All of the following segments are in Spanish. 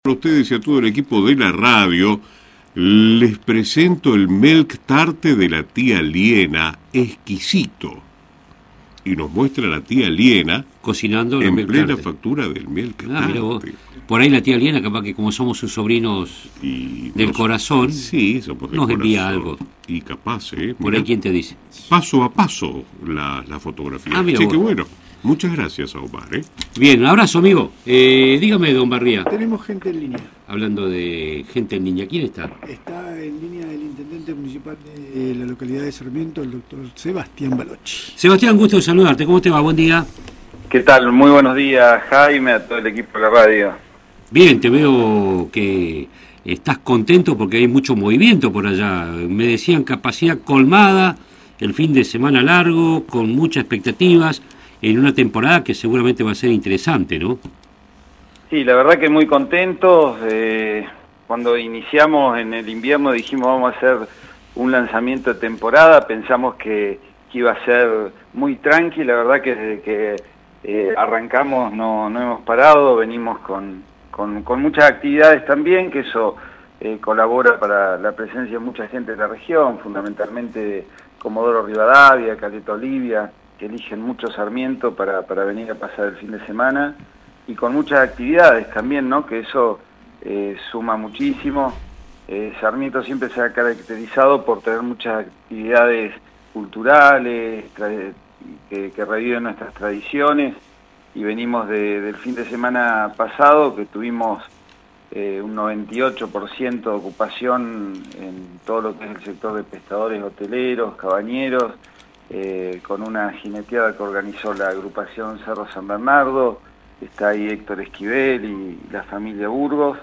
A ustedes y a todo el equipo de la radio, les presento el milk tarte de la tía Liena, exquisito. Y nos muestra la tía Liena cocinando en milk plena tarte. factura del milk Mira vos. tarte. Por ahí la tía Liena, capaz que como somos sus sobrinos Y del corazón, sí, somos del nos envía corazón. algo. Y capaz, Por ahí, ¿quién te dice? paso a paso la fotografía. Ah, mira Así vos. que bueno, muchas gracias a Omar, Bien, abrazo, amigo. Dígame, don Barría, Tenemos gente en línea. hablando de gente en línea, ¿quién está? Está en línea el intendente municipal de la localidad de Sarmiento, el doctor Sebastián Balochi. Sebastián, gusto de saludarte. ¿Cómo te va? Buen día. ¿Qué tal? Muy buenos días, Jaime, a todo el equipo de la radio. Bien, te veo que estás contento porque hay mucho movimiento por allá. Me decían capacidad colmada, el fin de semana largo, con muchas expectativas, en una temporada que seguramente va a ser interesante, ¿no? Sí, la verdad que muy contentos. Cuando iniciamos en el invierno dijimos vamos a hacer un lanzamiento de temporada, pensamos que iba a ser muy tranqui, la verdad que desde que arrancamos no hemos parado, venimos con muchas actividades también, que eso colabora para la presencia de mucha gente de la región, fundamentalmente Comodoro Rivadavia, Caleta Olivia, que eligen mucho Sarmiento para venir a pasar el fin de semana, y con muchas actividades también, ¿no? Que eso suma muchísimo. Sarmiento siempre se ha caracterizado por tener muchas actividades culturales, que reviven nuestras tradiciones, y venimos del fin de semana pasado que tuvimos un 98% de ocupación en todo lo que es el sector de pescadores, hoteleros, cabañeros, con una jineteada que organizó la agrupación Cerro San Bernardo. Está ahí Héctor Esquivel y la familia Burgos.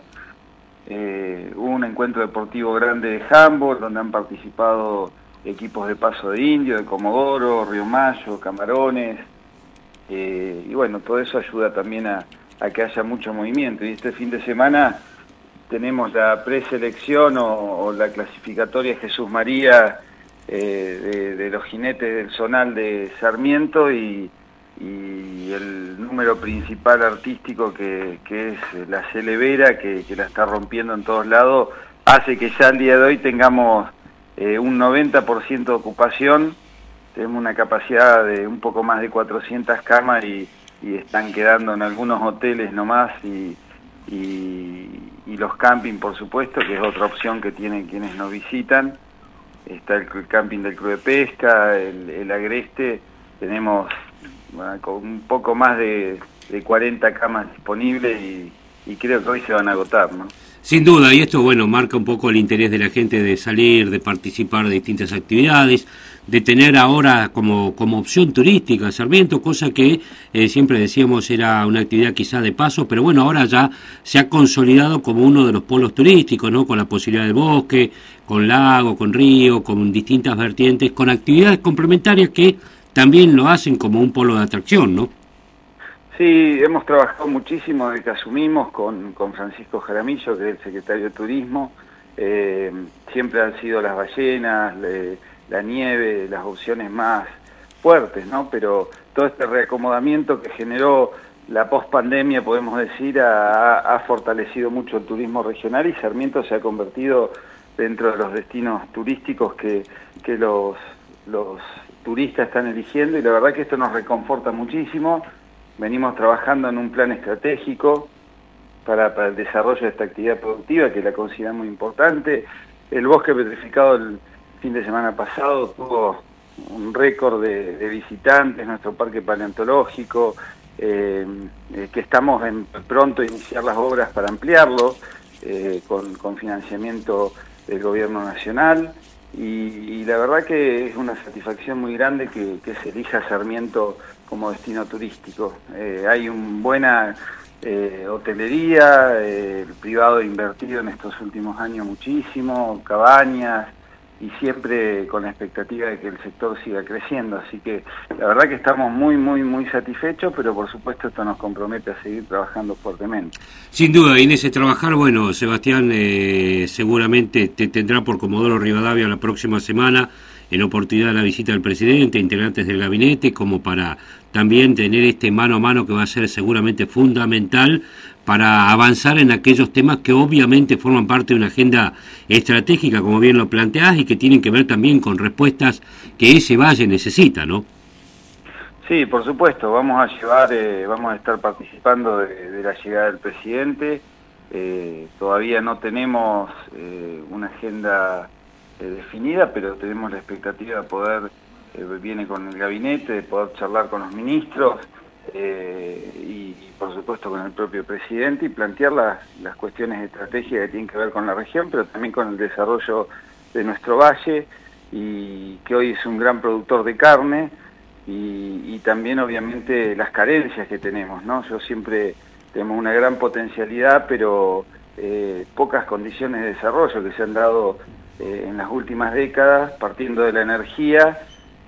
Hubo un encuentro deportivo grande de handball, donde han participado equipos de Paso de Indio, de Comodoro, Río Mayo, Camarones, y bueno, todo eso ayuda también a que haya mucho movimiento. Y este fin de semana tenemos la preselección o la clasificatoria Jesús María de los jinetes del zonal de Sarmiento, y el número principal artístico que es la Celevera, que la está rompiendo en todos lados, hace que ya el día de hoy tengamos un 90% de ocupación. Tenemos una capacidad de un poco más de 400 camas y están quedando en algunos hoteles nomás, y los camping, por supuesto, que es otra opción que tienen quienes nos visitan. Está el camping del Club de Pesca, el Agreste. Tenemos con un poco más de 40 camas disponibles, y creo que hoy se van a agotar, ¿no? Sin duda, y esto, bueno, marca un poco el interés de la gente de salir, de participar de distintas actividades, de tener ahora como opción turística Sarmiento, cosa que siempre decíamos era una actividad quizá de paso, pero bueno, ahora ya se ha consolidado como uno de los polos turísticos, ¿no? Con la posibilidad del bosque, con lago, con río, con distintas vertientes, con actividades complementarias que también lo hacen como un polo de atracción, ¿no? Sí, hemos trabajado muchísimo desde que asumimos con Francisco Jaramillo, que es el secretario de Turismo. Siempre han sido las ballenas, la nieve, las opciones más fuertes, ¿no? Pero todo este reacomodamiento que generó la pospandemia, podemos decir, ha fortalecido mucho el turismo regional, y Sarmiento se ha convertido dentro de los destinos turísticos que los turistas están eligiendo, y la verdad que esto nos reconforta muchísimo. Venimos trabajando en un plan estratégico para el desarrollo de esta actividad productiva, que la consideramos muy importante. El bosque petrificado el fin de semana pasado tuvo un récord de visitantes, nuestro parque paleontológico, que estamos pronto a iniciar las obras para ampliarlo, con financiamiento del gobierno nacional. Y la verdad que es una satisfacción muy grande que se elija Sarmiento como destino turístico. Hay una buena hotelería, el privado ha invertido en estos últimos años muchísimo, cabañas, y siempre con la expectativa de que el sector siga creciendo. Así que la verdad que estamos muy satisfechos, pero por supuesto esto nos compromete a seguir trabajando fuertemente. Sin duda, y en ese trabajar, bueno, Sebastián, seguramente te tendrá por Comodoro Rivadavia la próxima semana, en oportunidad de la visita del presidente, integrantes del gabinete, como para también tener este mano a mano que va a ser seguramente fundamental para avanzar en aquellos temas que obviamente forman parte de una agenda estratégica, como bien lo planteás, y que tienen que ver también con respuestas que ese valle necesita, ¿no? Sí, por supuesto, vamos a estar participando de la llegada del presidente. Todavía no tenemos una agenda definida, pero tenemos la expectativa de poder, viene con el gabinete, de poder charlar con los ministros y por supuesto con el propio presidente y plantear las cuestiones de estrategia que tienen que ver con la región, pero también con el desarrollo de nuestro valle, y que hoy es un gran productor de carne, y también obviamente las carencias que tenemos, ¿no? Tenemos una gran potencialidad, pero pocas condiciones de desarrollo que se han dado en las últimas décadas, partiendo de la energía,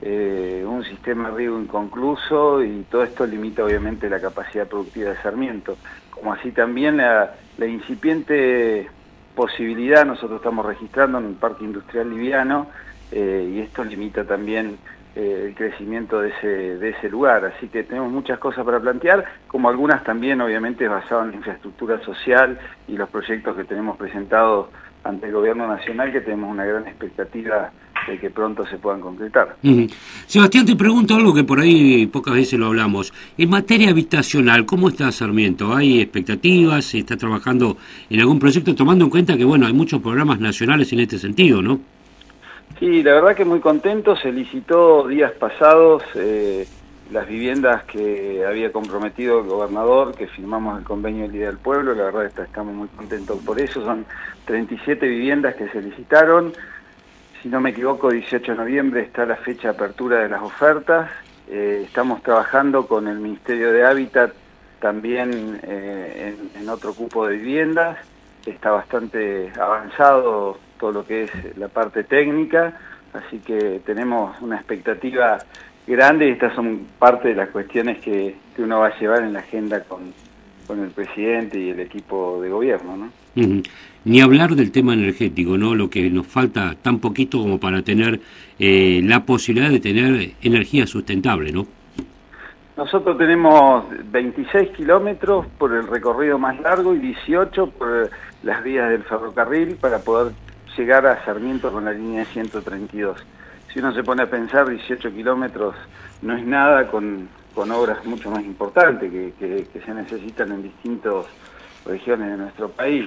un sistema de riego inconcluso, y todo esto limita obviamente la capacidad productiva de Sarmiento, como así también la incipiente posibilidad nosotros estamos registrando en un parque industrial liviano, y esto limita también el crecimiento de ese lugar. Así que tenemos muchas cosas para plantear, como algunas también obviamente basadas en la infraestructura social y los proyectos que tenemos presentados ante el gobierno nacional, que tenemos una gran expectativa de que pronto se puedan concretar. Sebastián, te pregunto algo que por ahí pocas veces lo hablamos. En materia habitacional, ¿cómo está Sarmiento? ¿Hay expectativas? ¿Se está trabajando en algún proyecto, tomando en cuenta que bueno, hay muchos programas nacionales en este sentido, ¿no? Sí, la verdad que muy contento. Se licitó días pasados las viviendas que había comprometido el gobernador, que firmamos el convenio del Día del Pueblo. La verdad que estamos muy contentos por eso. Son 37 viviendas que se licitaron. Si no me equivoco, 18 de noviembre está la fecha de apertura de las ofertas. Estamos trabajando con el Ministerio de Hábitat también en otro cupo de viviendas. Está bastante avanzado todo lo que es la parte técnica, así que tenemos una expectativa grande, y estas son parte de las cuestiones que uno va a llevar en la agenda con el presidente y el equipo de gobierno, ¿no? Ni hablar del tema energético, ¿no? Lo que nos falta tan poquito como para tener la posibilidad de tener energía sustentable, ¿no? Nosotros tenemos 26 kilómetros por el recorrido más largo y 18 por las vías del ferrocarril para poder llegar a Sarmiento con la línea 132. Si uno se pone a pensar, 18 kilómetros no es nada con obras mucho más importantes que se necesitan en distintas regiones de nuestro país.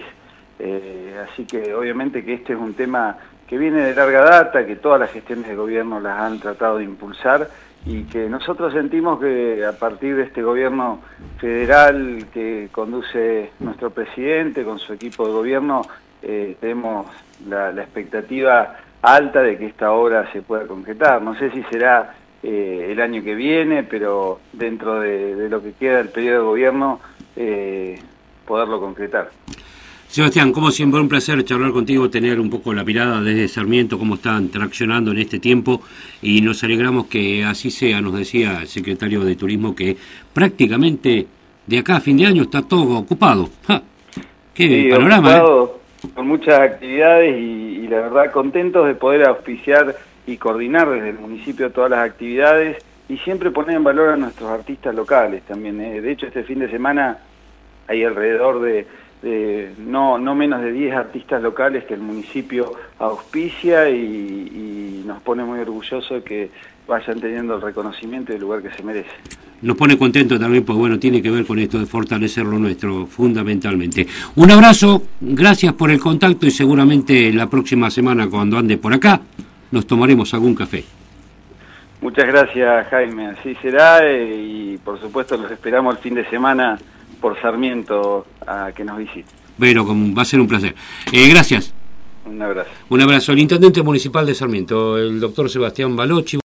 Así que obviamente que este es un tema que viene de larga data, que todas las gestiones de gobierno las han tratado de impulsar, y que nosotros sentimos que a partir de este gobierno federal que conduce nuestro presidente con su equipo de gobierno, tenemos la expectativa alta de que esta obra se pueda concretar. No sé si será el año que viene, pero dentro de lo que queda del periodo de gobierno, poderlo concretar. Sebastián, como siempre, un placer charlar contigo, tener un poco la mirada desde Sarmiento, cómo están traccionando en este tiempo, y nos alegramos que así sea. Nos decía el secretario de Turismo que prácticamente de acá a fin de año está todo ocupado. ¡Ja! ¡Qué sí, panorama! Ocupado, con muchas actividades, y la verdad contentos de poder auspiciar y coordinar desde el municipio todas las actividades, y siempre poner en valor a nuestros artistas locales también. De hecho, este fin de semana hay alrededor de no menos de 10 artistas locales que el municipio auspicia, y nos pone muy orgullosos de que vayan teniendo el reconocimiento y el lugar que se merece. Nos pone contento también, pues bueno, tiene que ver con esto de fortalecer lo nuestro, fundamentalmente. Un abrazo, gracias por el contacto, y seguramente la próxima semana, cuando ande por acá, nos tomaremos algún café. Muchas gracias, Jaime, así será, y por supuesto los esperamos el fin de semana por Sarmiento a que nos visite. Pero va a ser un placer. Gracias. Un abrazo. Un abrazo. El intendente municipal de Sarmiento, el doctor Sebastián Balochi.